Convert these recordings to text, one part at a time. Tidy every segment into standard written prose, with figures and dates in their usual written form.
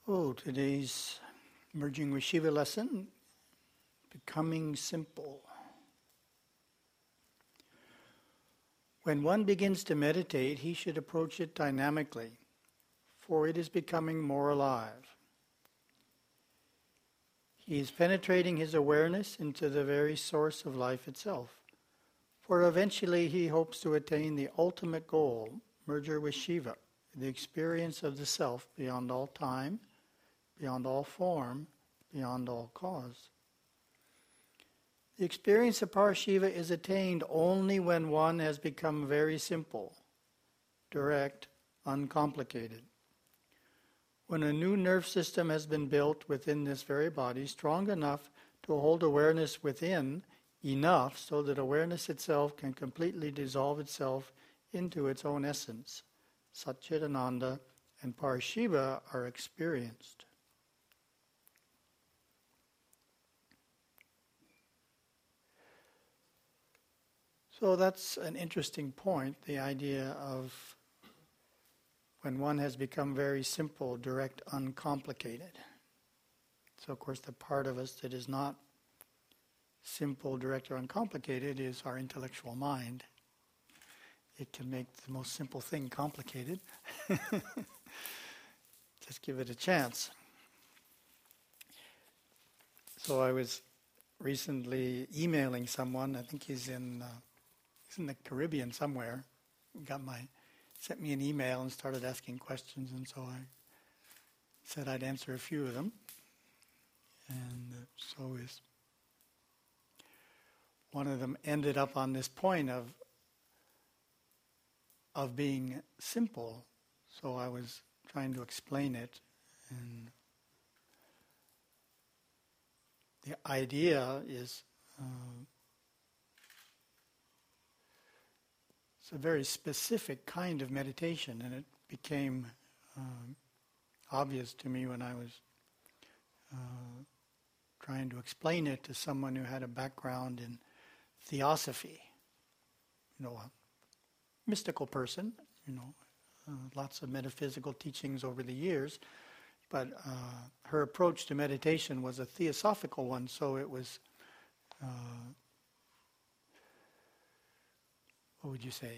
Today's Merging with Shiva lesson, Becoming Simple. When one begins to meditate, he should approach it dynamically, for it is becoming more alive. He is penetrating his awareness into the very source of life itself, for eventually he hopes to attain the ultimate goal, merger with Shiva, the experience of the self beyond all time, beyond all form, beyond all cause. The experience of Parashiva is attained only when one has become very simple, direct, uncomplicated. When a new nerve system has been built within this very body, strong enough to hold awareness within, enough so that awareness itself can completely dissolve itself into its own essence, Satchidananda and Parashiva are experienced. So that's an interesting point, the idea of when one has become very simple, direct, uncomplicated. So of course the part of us that is not simple, direct, or uncomplicated is our intellectual mind. It can make the most simple thing complicated. Just give it a chance. So I was recently emailing someone, I think he's in the Caribbean somewhere, sent me an email and started asking questions, and so I said I'd answer a few of them. And so one of them ended up on this point of being simple, so I was trying to explain it, and the idea is it's a very specific kind of meditation, and it became obvious to me when I was trying to explain it to someone who had a background in theosophy, a mystical person, lots of metaphysical teachings over the years, but her approach to meditation was a theosophical one, so it was what would you say?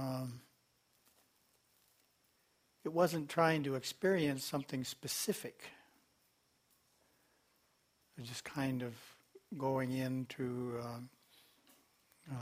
It wasn't trying to experience something specific. It was just kind of going into a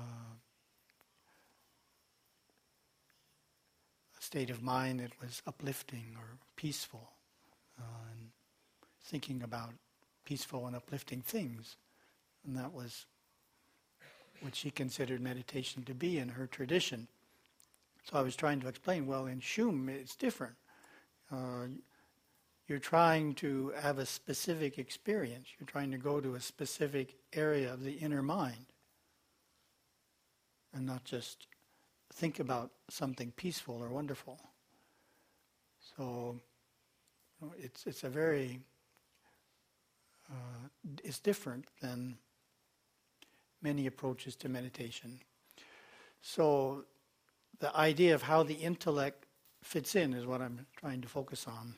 state of mind that was uplifting or peaceful, and thinking about peaceful and uplifting things. And that was what she considered meditation to be in her tradition. So I was trying to explain, well, in Shum it's different. You're trying to have a specific experience. You're trying to go to a specific area of the inner mind and not just think about something peaceful or wonderful. So it's a very it's different than many approaches to meditation. So the idea of how the intellect fits in is what I'm trying to focus on.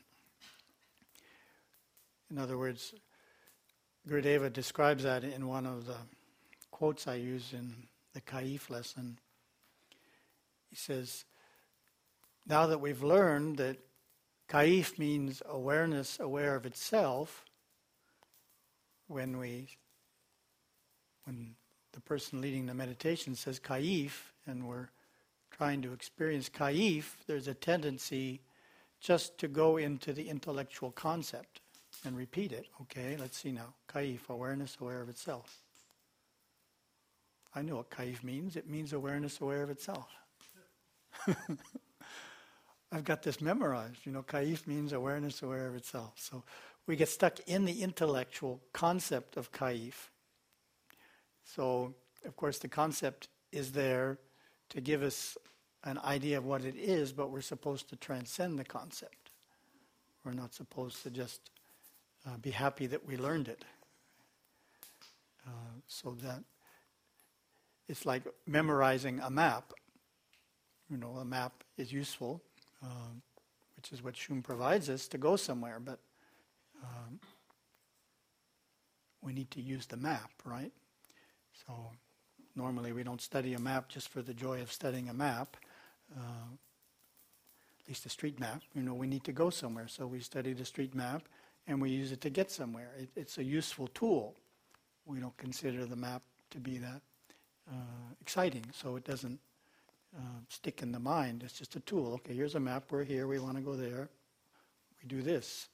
In other words, Gurudeva describes that in one of the quotes I use in the Kaif lesson. He says, now that we've learned that Kaif means awareness aware of itself, when the person leading the meditation says Kaif, and we're trying to experience Kaif, there's a tendency just to go into the intellectual concept and repeat it. Okay, let's see now. Kaif, awareness aware of itself. I know what Kaif means. It means awareness aware of itself. I've got this memorized. Kaif means awareness aware of itself. So we get stuck in the intellectual concept of Kaif. So, of course, the concept is there to give us an idea of what it is, but we're supposed to transcend the concept. We're not supposed to just be happy that we learned it. So that it's like memorizing a map. A map is useful, which is what Shum provides us to go somewhere, but we need to use the map, right? So normally we don't study a map just for the joy of studying a map, at least a street map. We need to go somewhere, so we study the street map and we use it to get somewhere. It's a useful tool. We don't consider the map to be that exciting, so it doesn't stick in the mind. It's just a tool. Okay, here's a map. We're here. We want to go there. We do this.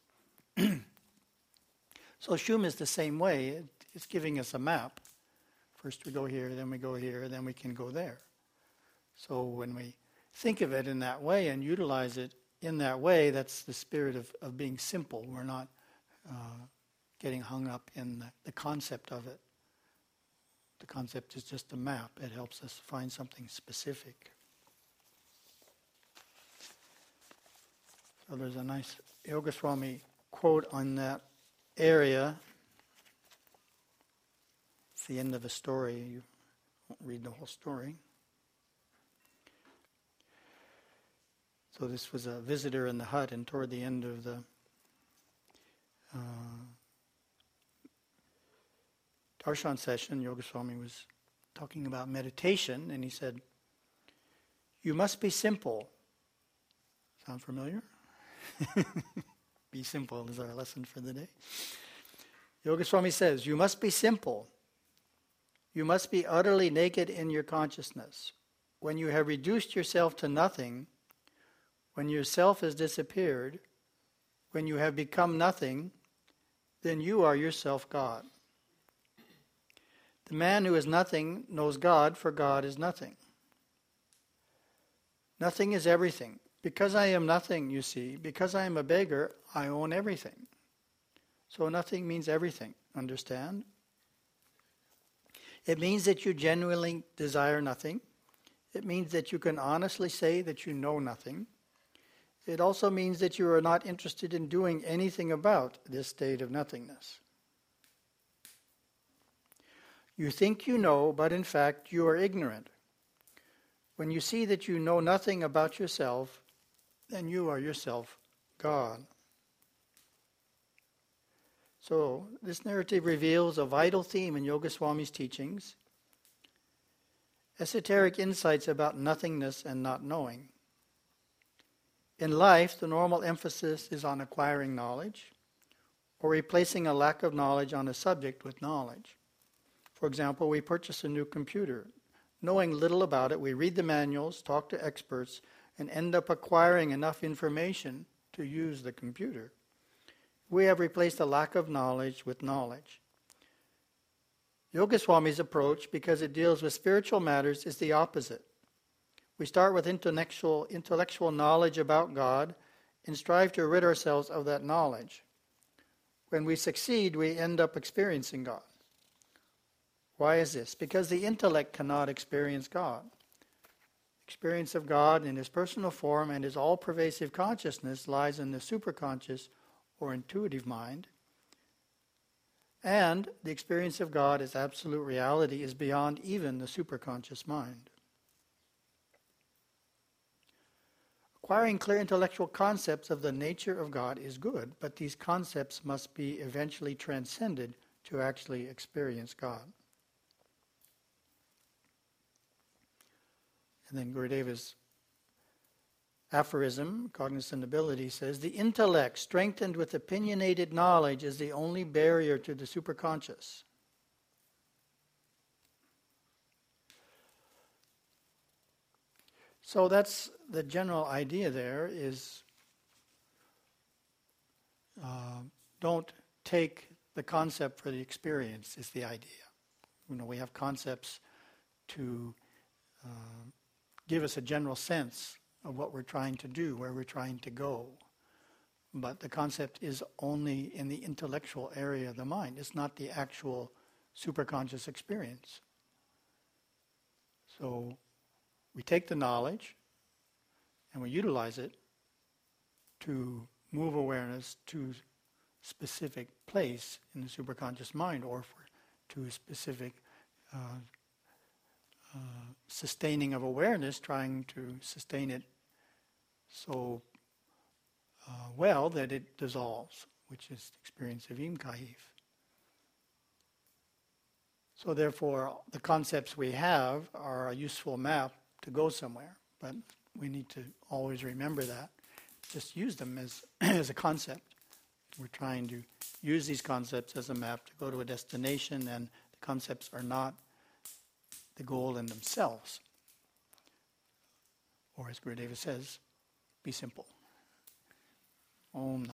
So Shum is the same way. It's giving us a map. First we go here, then we go here, then we can go there. So when we think of it in that way and utilize it in that way, that's the spirit of being simple. We're not getting hung up in the concept of it. The concept is just a map. It helps us find something specific. So there's a nice Yogaswami quote on that area. It's the end of a story. You won't read the whole story. So this was a visitor in the hut, and toward the end of the darshan session, Yogaswami was talking about meditation, and he said, "You must be simple." Sound familiar? Be simple is our lesson for the day. Yogaswami says, "You must be simple. You must be utterly naked in your consciousness. When you have reduced yourself to nothing, when your self has disappeared, when you have become nothing, then you are yourself God. The man who is nothing knows God, for God is nothing. Nothing is everything. Because I am nothing, you see, because I am a beggar, I own everything. So nothing means everything, understand? It means that you genuinely desire nothing. It means that you can honestly say that you know nothing. It also means that you are not interested in doing anything about this state of nothingness. You think you know, but in fact you are ignorant. When you see that you know nothing about yourself, then you are yourself God." So, this narrative reveals a vital theme in Yogaswami's teachings, esoteric insights about nothingness and not knowing. In life, the normal emphasis is on acquiring knowledge, or replacing a lack of knowledge on a subject with knowledge. For example, we purchase a new computer. Knowing little about it, we read the manuals, talk to experts, and end up acquiring enough information to use the computer. We have replaced a lack of knowledge with knowledge. Yogaswami's approach, because it deals with spiritual matters, is the opposite. We start with intellectual knowledge about God and strive to rid ourselves of that knowledge. When we succeed, we end up experiencing God. Why is this? Because the intellect cannot experience God. Experience of God in His personal form and His all-pervasive consciousness lies in the superconscious or intuitive mind. And the experience of God as absolute reality is beyond even the superconscious mind. Acquiring clear intellectual concepts of the nature of God is good, but these concepts must be eventually transcended to actually experience God. And then Gurudeva's aphorism, Cognizant Ability, says, "The intellect strengthened with opinionated knowledge is the only barrier to the superconscious." So that's the general idea there is don't take the concept for the experience is the idea. We have concepts to give us a general sense of what we're trying to do, where we're trying to go. But the concept is only in the intellectual area of the mind. It's not the actual superconscious experience. So we take the knowledge and we utilize it to move awareness to a specific place in the superconscious mind, or to a specific sustaining of awareness, trying to sustain it so well that it dissolves, which is the experience of Im Kahif. So therefore, the concepts we have are a useful map to go somewhere, but we need to always remember that. Just use them as, as a concept. We're trying to use these concepts as a map to go to a destination, and the concepts are not the goal in themselves. Or as Gurudeva says, be simple. Om